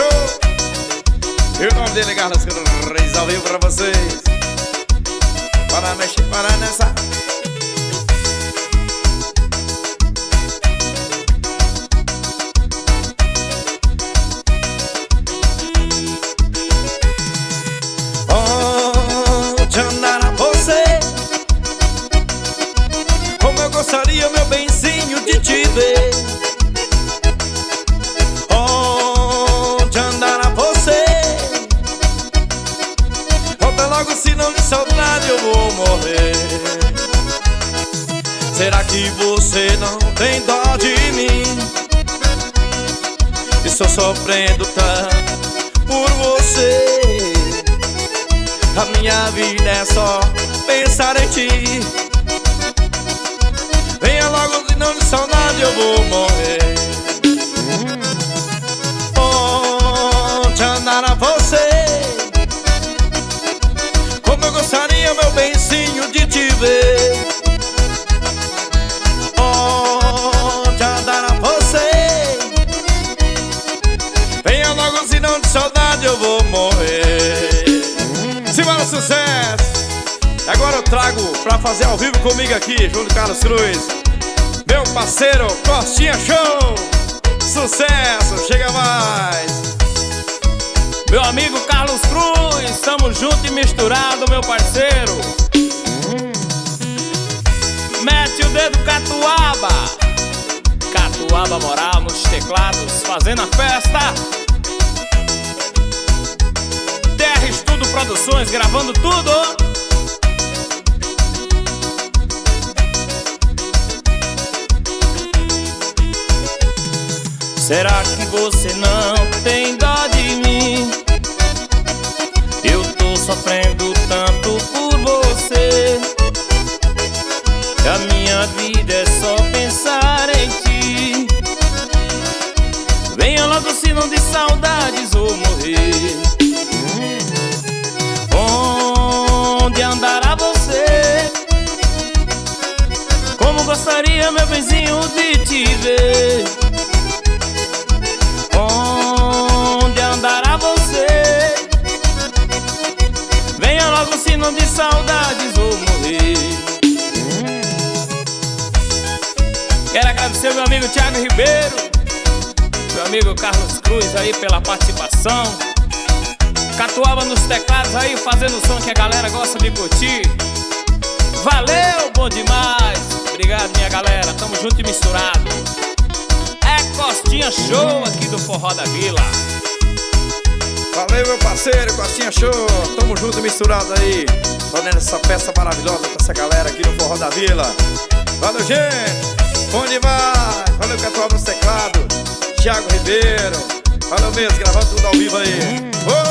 Show. E o nome dele é Carlos Cruz, ao vivo pra vocês. Para mexer, para nessa. Onde andará você? Como eu gostaria, meu benzinho, de te ver. Onde andará você? Volta logo, senão de saudade eu vou morrer. Será que você não tem dó de mim? Estou sofrendo tanto por você. A minha vida é só pensar em ti. Venha logo, senão de saudade eu vou morrer. Onde andará você? Como eu gostaria, meu benzinho, de te ver. Onde andará você? Venha logo, senão de saudade eu vou morrer. Simbora, sucesso! Agora eu trago pra fazer ao vivo comigo aqui, Júlio Carlos Cruz, meu parceiro Costinha Show. Sucesso, chega mais! Meu amigo Carlos Cruz, estamos junto e misturado, meu parceiro. Mete o dedo, Catuaba. Catuaba Moral nos teclados, fazendo a festa. Terra Estudo Produções, gravando tudo. Será que você não tem dó de mim? Eu tô sofrendo tanto por você. A minha vida é só pensar em ti. Venha logo, senão de saudades vou morrer. Onde andará você? Como gostaria, meu benzinho, de te ver. Onde andará você? Venha logo, senão de saudades vou morrer. Quero agradecer meu amigo Thiago Ribeiro, meu amigo Carlos Cruz aí pela participação. Catuaba nos teclados aí, fazendo o som que a galera gosta de curtir. Valeu, bom demais. Obrigado, minha galera, tamo junto e misturado. É Costinha Show aqui do Forró da Vila. Valeu, meu parceiro, Costinha Show. Tamo junto e misturado aí, fazendo essa festa maravilhosa pra essa galera aqui no Forró da Vila. Valeu, gente, bom demais. Valeu, Catuaba nos teclados, Thiago Ribeiro. Valeu mesmo, gravando tudo ao vivo aí.